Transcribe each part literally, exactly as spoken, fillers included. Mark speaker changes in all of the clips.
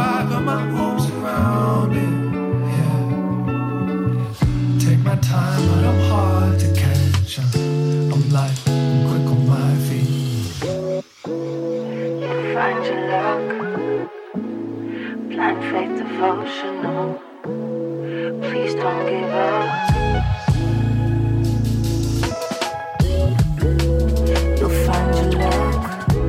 Speaker 1: try, got my arms around it. Yeah. Take my time, but I'm hard to catch. I'm light, I'm quick on my feet.
Speaker 2: Find your luck, blind faith devotional. Please don't give up. You'll find your luck,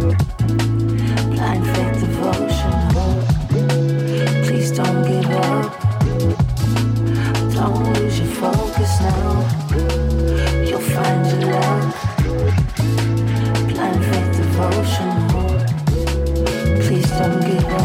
Speaker 2: blind faith devotional. Please don't give up. Don't lose your focus now. You'll find your luck, blind faith devotional. Please don't give up.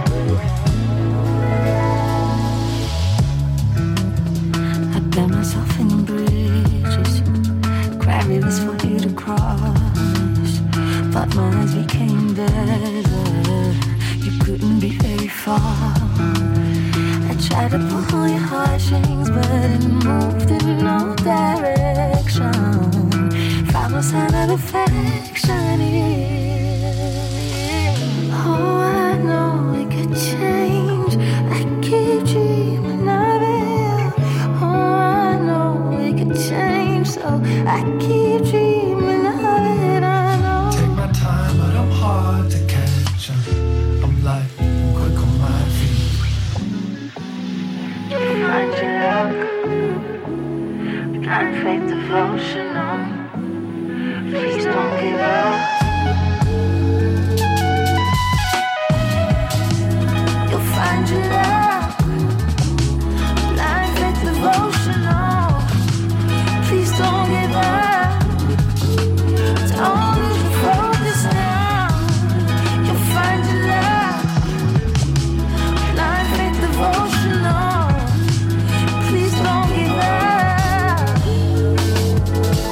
Speaker 2: I built myself in bridges, cried rivers for you to cross, but my eyes became desert. You couldn't be very far. I tried to pull on your heartstrings, but it moved in no direction. Found no sign of affection here. Oh, I know it could change. I keep dreaming of it. Oh, I know it could change, so I keep dreaming of it. I know.
Speaker 1: Take my time, but I'm hard to catch. I'm light, I'm quick on my feet.
Speaker 2: Find your luck, blind faith devotional. Please don't give up. You'll find your love, blind faith devotional. Please don't give up. Don't lose your focus now. You'll find your love, blind faith devotional. Please don't give up.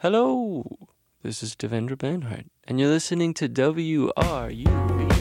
Speaker 3: Hello, this is Devendra Banhart, and you're listening to W R U Radio.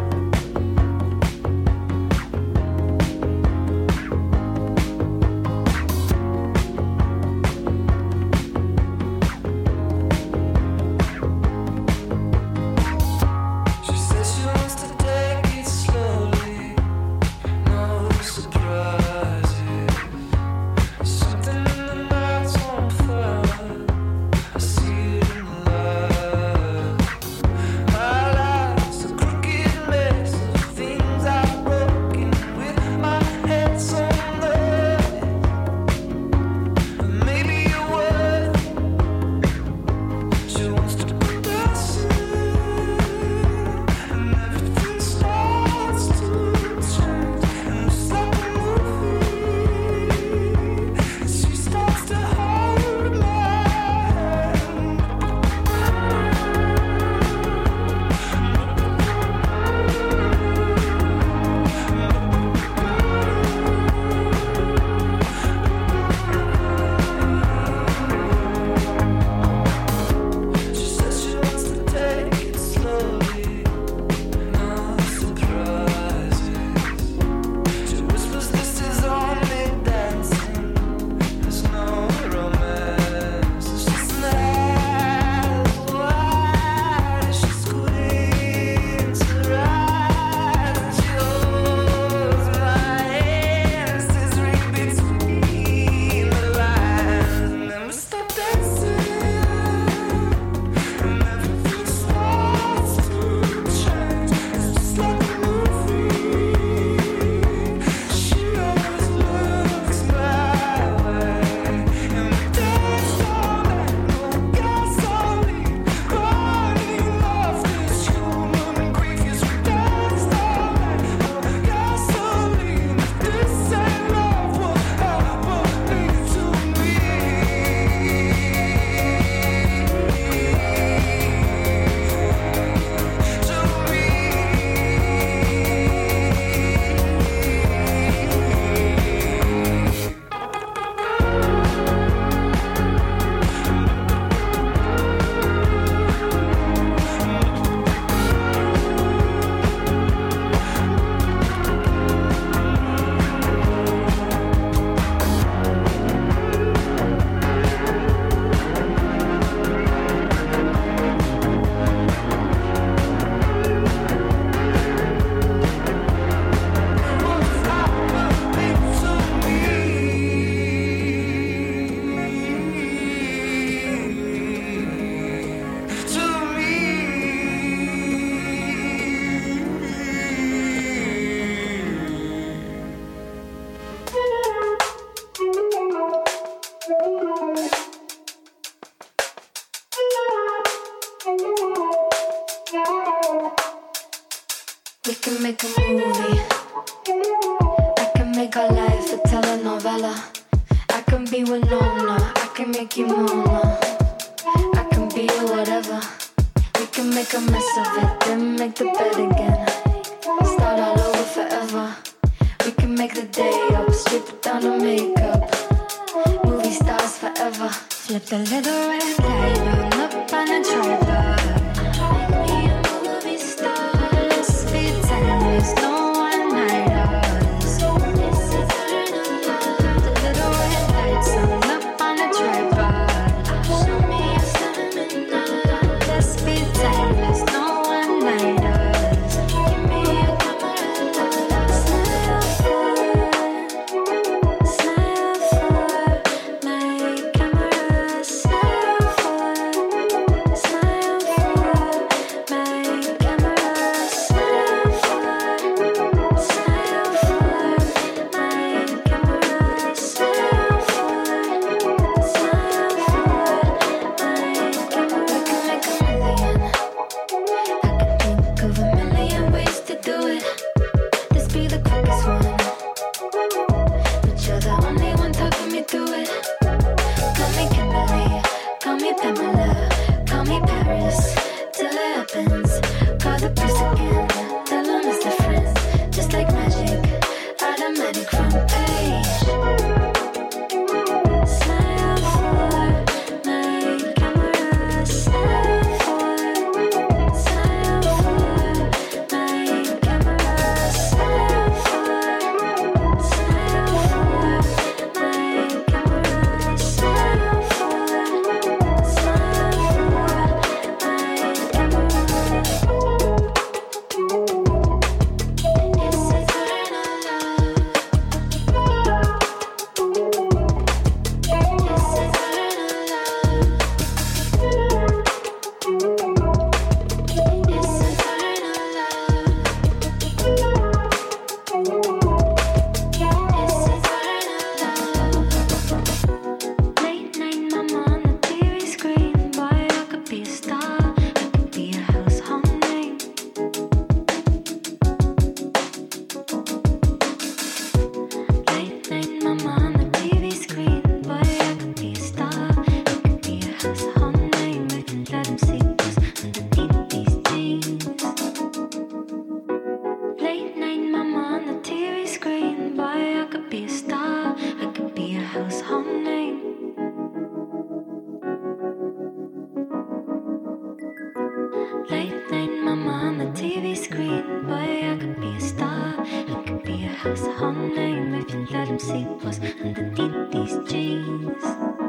Speaker 2: We can make a movie. I can make our life a telenovela. I can be Winona, I can make you Mona. I can be whatever. We can make a mess of it, then make the bed again. Start all over forever. We can make the day up, strip it down to makeup. Movie stars forever. Flip the little red light on up on a tripod. Make me a movie star. Let's be timeless, no one-nighters. This is eternal love. The little red lights on up on a tripod. Show me a seminar. Let's be timeless, no one-nighters. Give me a camera, smile for, smile for my camera, smile for, smile for. sleep was underneath these jeans.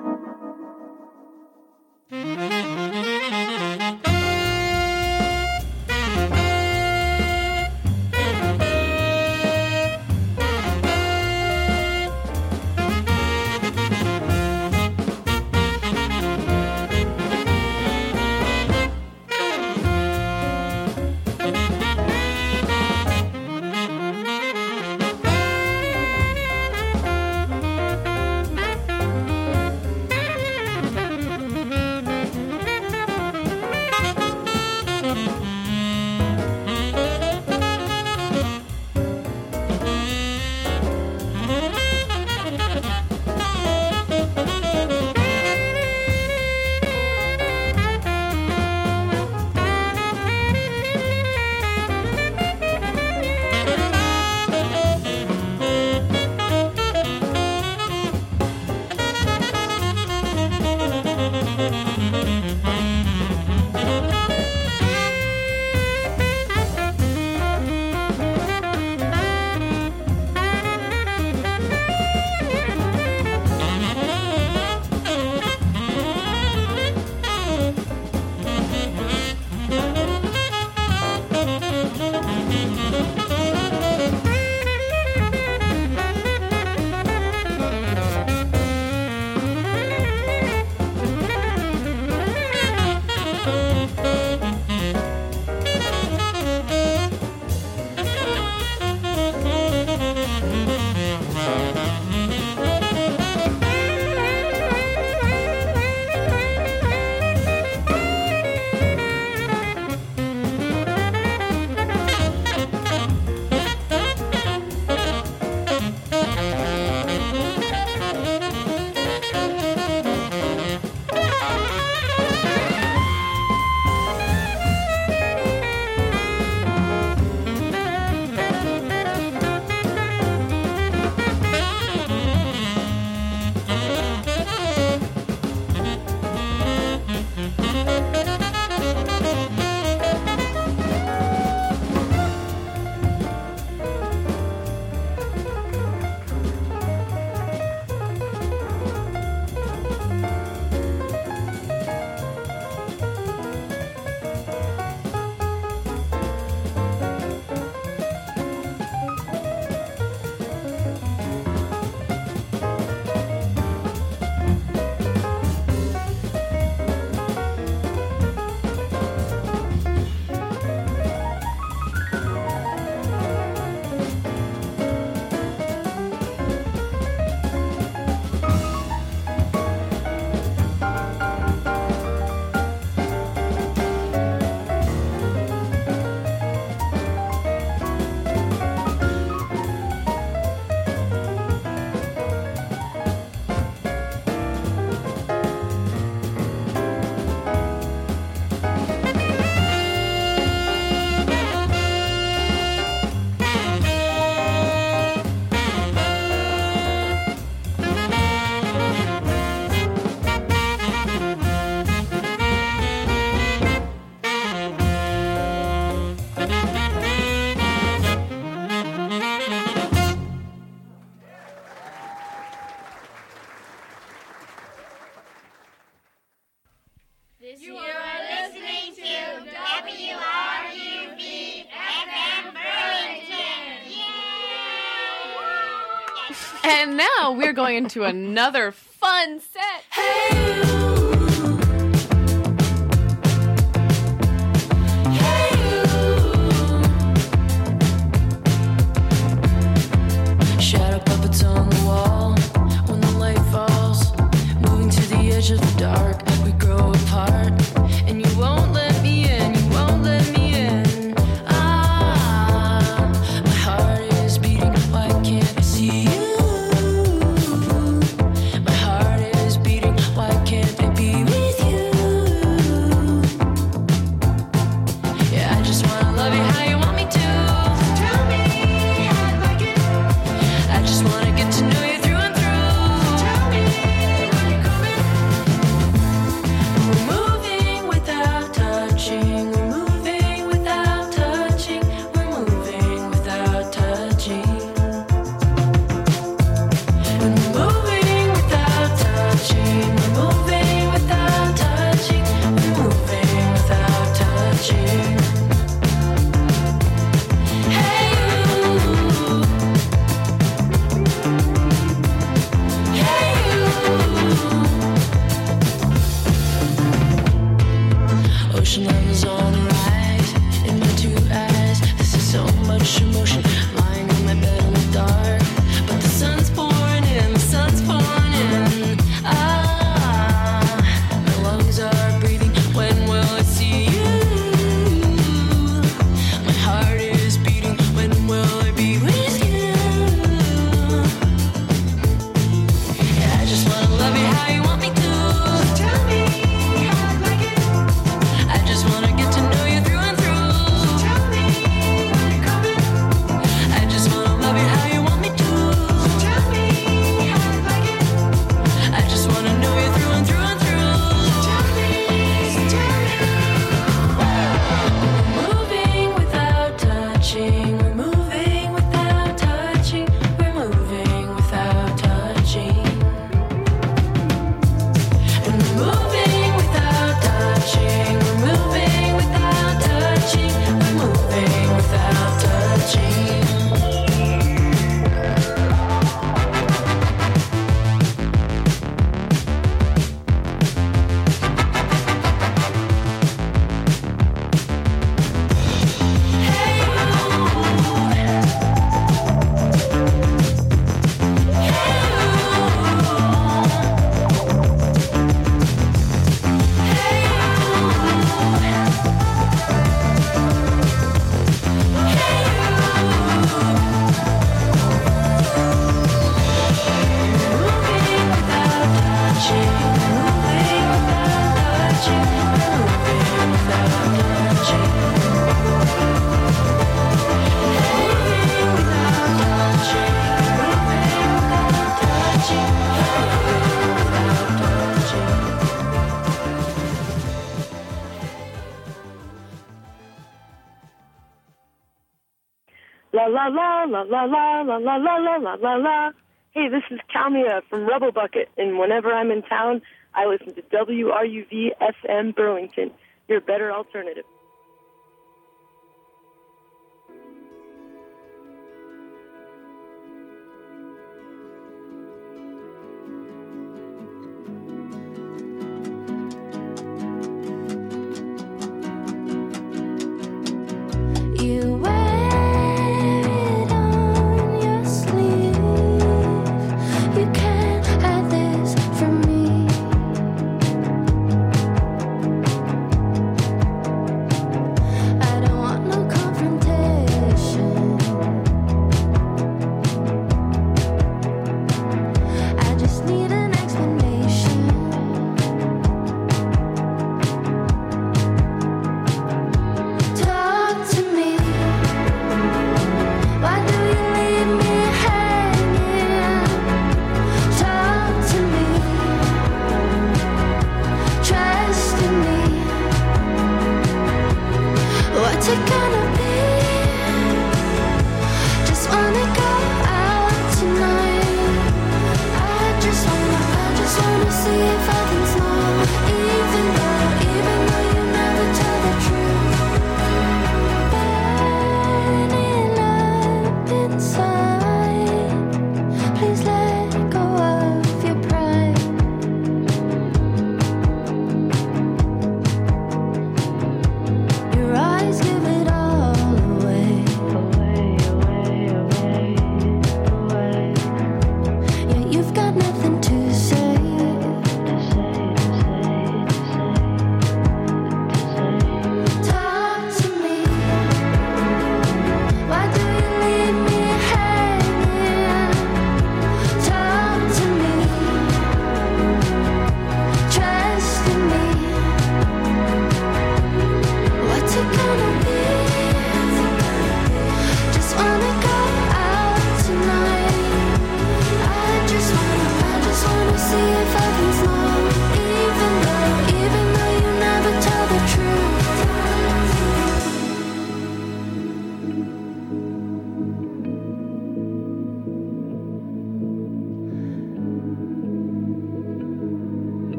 Speaker 4: And now we're going into another fun set.
Speaker 2: Hey, you. Shadow puppets on the wall. When the light falls, moving to the edge of the dark, we grow apart. And you won't let me in, you won't let me in. Ah, my heart is beating, why can't I see you? My heart is beating, why can't I
Speaker 5: la la la la la la la la la la la la. Hey, this is Kalmia from Rebel Bucket, and whenever I'm in town, I listen to W R U V F M Burlington, your better alternative.
Speaker 2: You wear it on your sleeve. You can't hide this from me.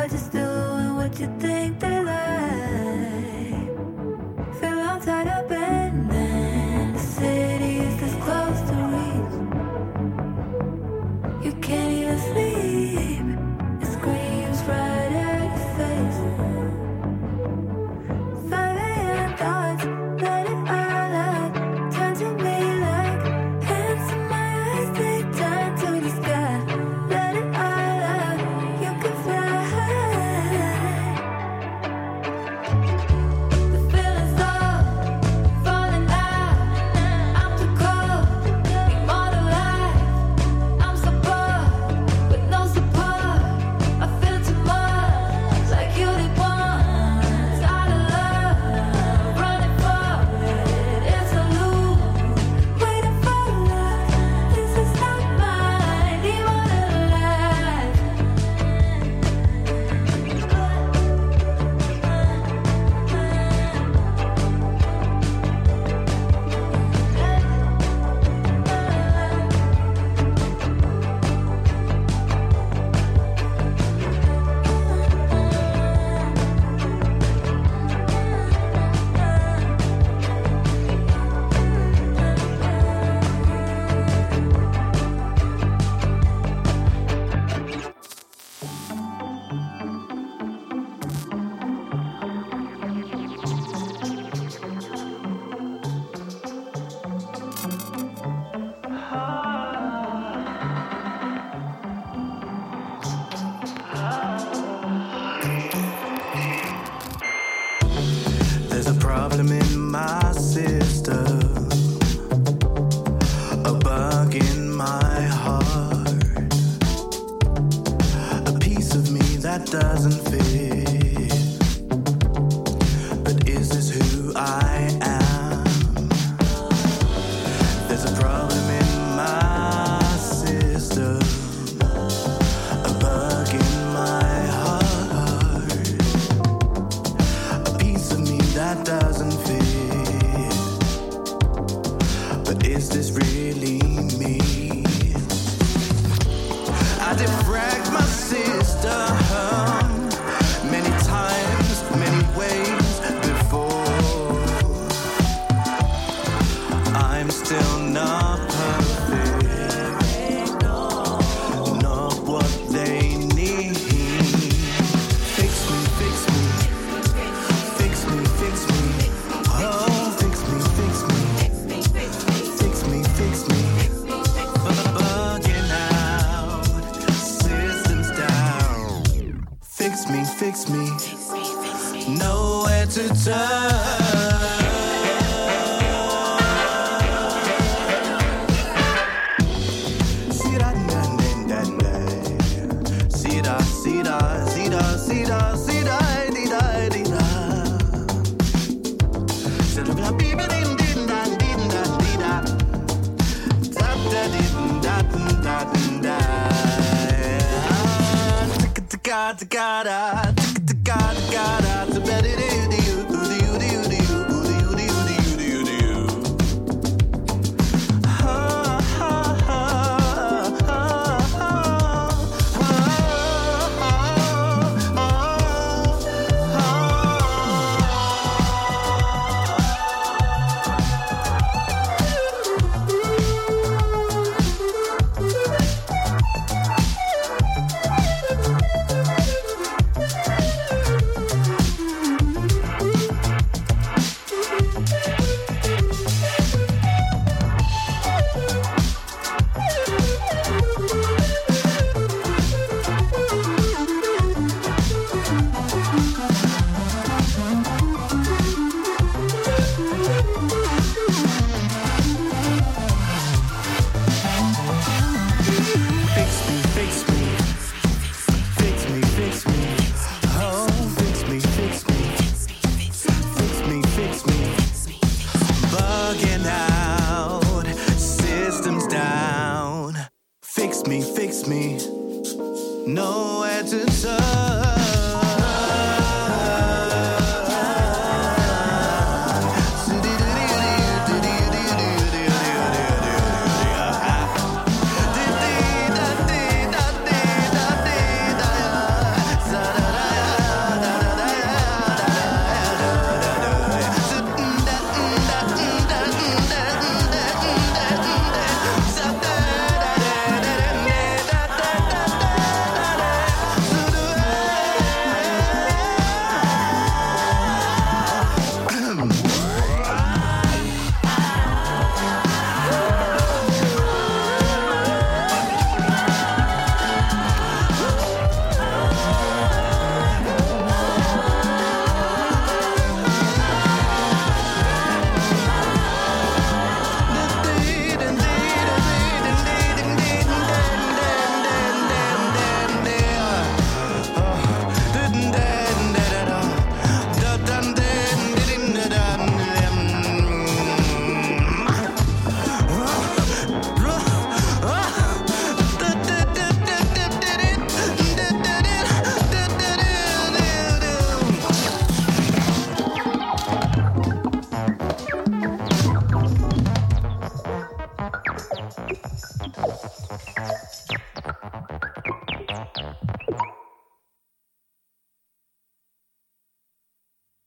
Speaker 2: They're just doing what you think they like. Feel I'm tied up and then the city is this close to reach. You can't even sleep. It screams right at your face. five a.m. thoughts, let it all out. Turn to me like hands in my eyes. They turn to the sky. Let it all out. You can fly. The feeling's low, falling out. I'm too cold, immortalized. I'm so bored with no support. I feel too much like you did once. Out of love, running for it. It's a loop, waiting for love. This is not mine, immortalized.
Speaker 1: There's a problem in my system, a bug in my heart, a piece of me that doesn't fit. But is this who I am? There's a problem in my system, a bug in my heart, a piece of me that doesn't fit. But is this really me? I defragged my system many times, many ways before. I'm still not perfect, not what they need. Fix me, fix me, fix me, fix me. Oh, fix me, fix me, fix me, fix me. Bugging out, systems down. Fix me, fix me, nowhere to turn. See-da, na, na, na, na. See-da, see-da, see-da, see-da, see-da, dee-da, dee-da. See-da, bee-ba-dee-dee-da, dee-da, dee-da. Da-da-dee-da-da-da-da. Ticka-ticka-ticka-da, ticka-ticka-ticka-da, ticka-ticka-ticka-da. Ha, ha, ha, ha, ha, ha, ha.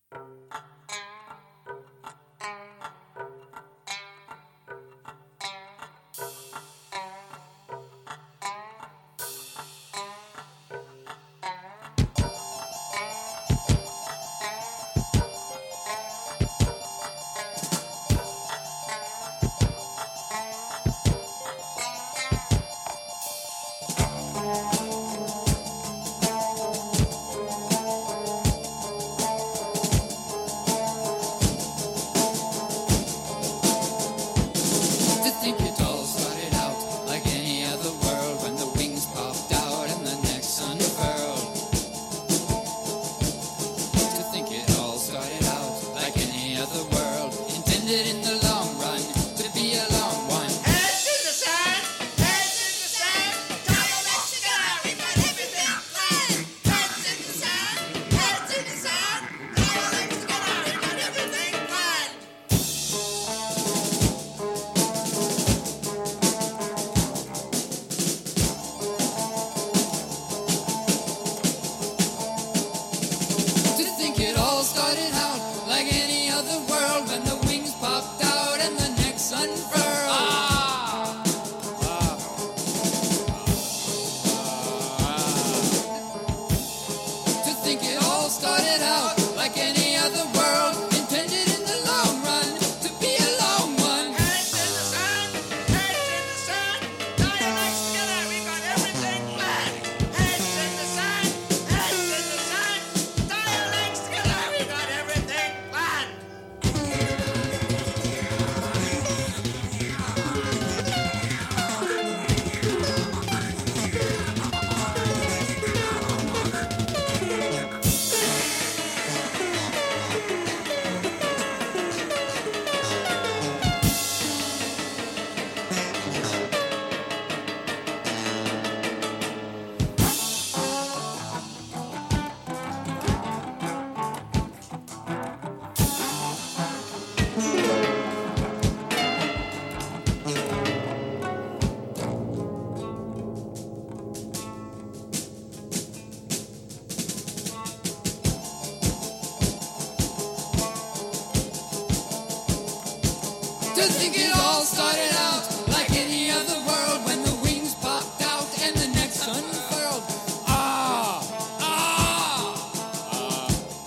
Speaker 6: To think it all started out like any other world when the wings popped out and the next unfurled. Ah, ah, ah.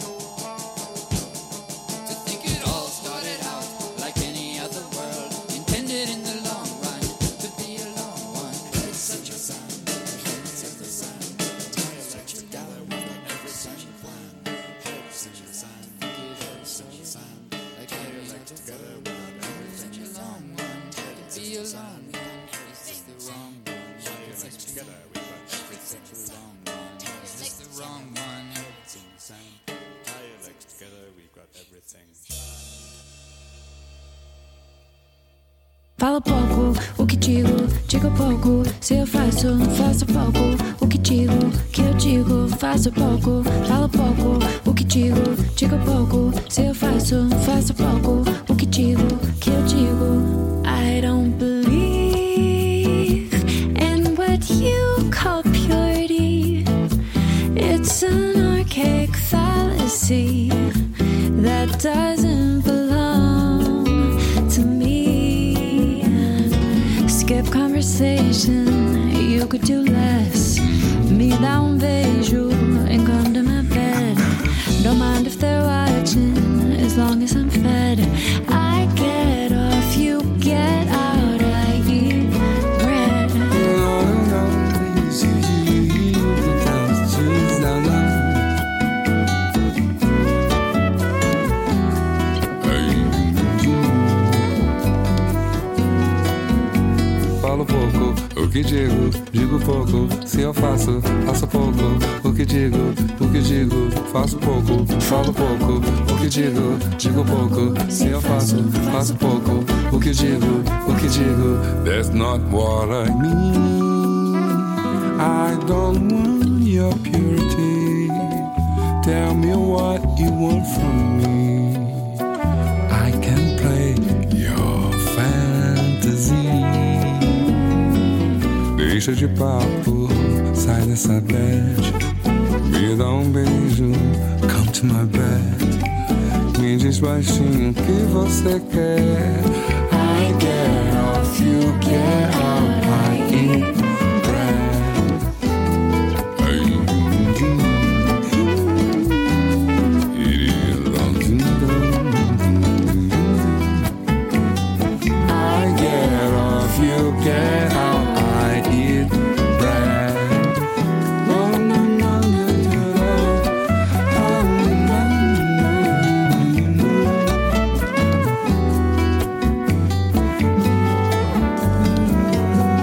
Speaker 6: To think it all started out like any other world, intended in the long run to be a long one. It's such a sound, it's such a sound. Tired such a dollar with every such a plan. It's such a sound, it's such a sound. Like every like together. Be a long one, is this the wrong one? It's like together, we got it's such a long one. Is this the wrong one? It's insane. Tie your legs together, we've got everything.
Speaker 2: Fala pouco, o que digo, digo pouco. Se eu faço, faço pouco. O que digo, que eu digo, faço pouco. Fala pouco, o que digo, digo pouco. Se eu faço, faço pouco. O que digo, que eu digo. I don't believe in what you call purity. It's an archaic fallacy that doesn't belong to me. Skip conversation, you could do less. Me dá um beijo and come to my bed. Don't mind if they're watching, as long as I'm fed. I get off, you get out, I eat bread.
Speaker 7: Falo pouco, o que digo, digo pouco. Se eu faço, faço pouco. O que digo, o que digo, faço pouco. Falo pouco, o que digo, digo pouco. Se eu faço, faço pouco. O que digo, o que digo. That's not what I mean. I don't want your purity. Tell me what you want from me. I can play your fantasy. Deixa de papo, sai dessa bad. Me dá um beijo, come to my bed. Me diz baixinho o que você quer. I get off, you get out, I eat bread. I get off, you get out, I eat bread. No, no, no, no, no, no.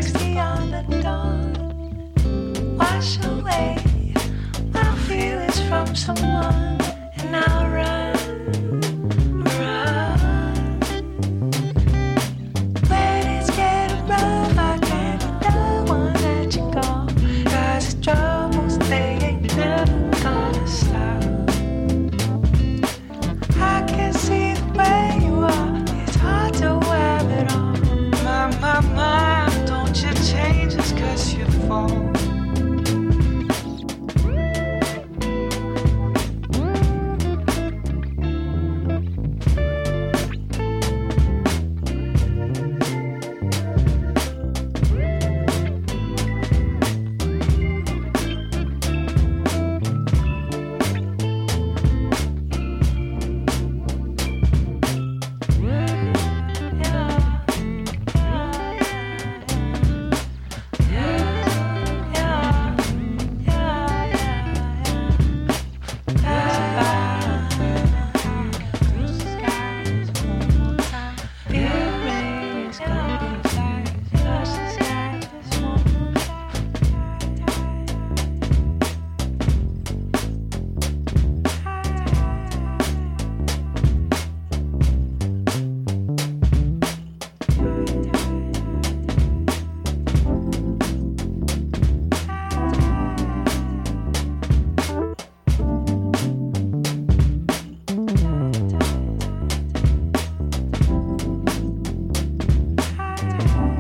Speaker 2: sixty on the dawn. Wash away my feelings from someone, and I'll run.